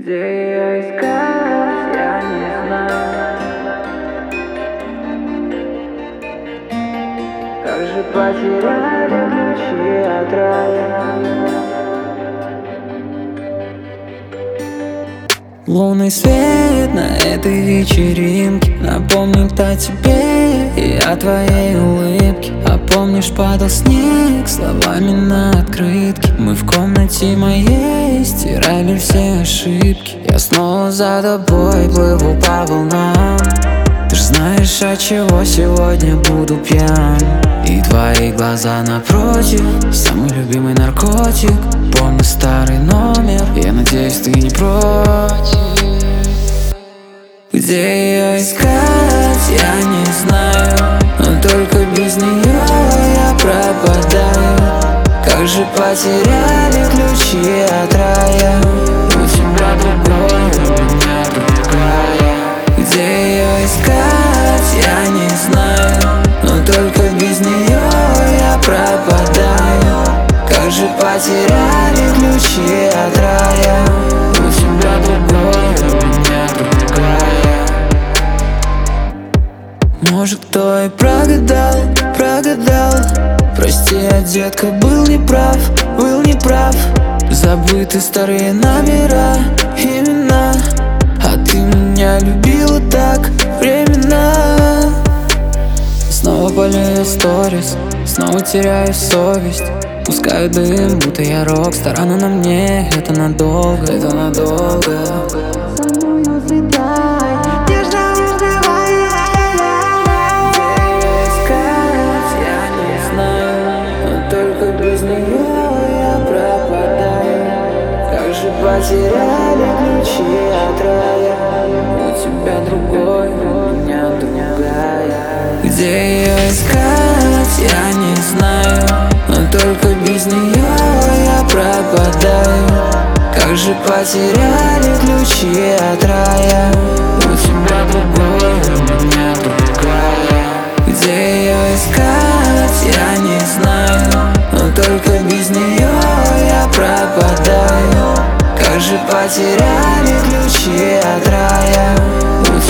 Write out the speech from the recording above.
Где ее искать, я не знаю. Как же потеряли ключи от рая. Лунный свет на этой вечеринке напомнит о тебе и о твоей улыбке. А помнишь, падал снег словами на открытке. Мы в комнате моей стирали все ошибки. Я снова за тобой плыву по волнам. Ты ж знаешь, от чего сегодня буду пьян. И твои глаза напротив, самый любимый наркотик. Помню старый номер, я надеюсь, ты не против. Где ее искать, я не знаю, но только без нее я пропадаю. Как же потеряли ключи от рая. У тебя другой, у меня другая. Где ее искать, я не знаю, но только без нее я пропадаю. Как же потеряли ключи от рая. У тебя другой, у меня другая. Может, кто и прогадал. Прости, я, детка, был неправ. Забыты старые номера, имена. А ты меня любила так временно. Снова болею сторис, снова теряю совесть. Пускаю дым, будто я рокстар, но на мне это надолго, это надолго. Потеряли ключи от рая. У тебя другой, у меня другая. Где ее искать, я не знаю, но только без нее я пропадаю. Как же потеряли ключи от рая. У тебя другой, у меня другая. Где ее искать, я не знаю, но только без нее я пропадаю. Как же потеряли ключи от рая.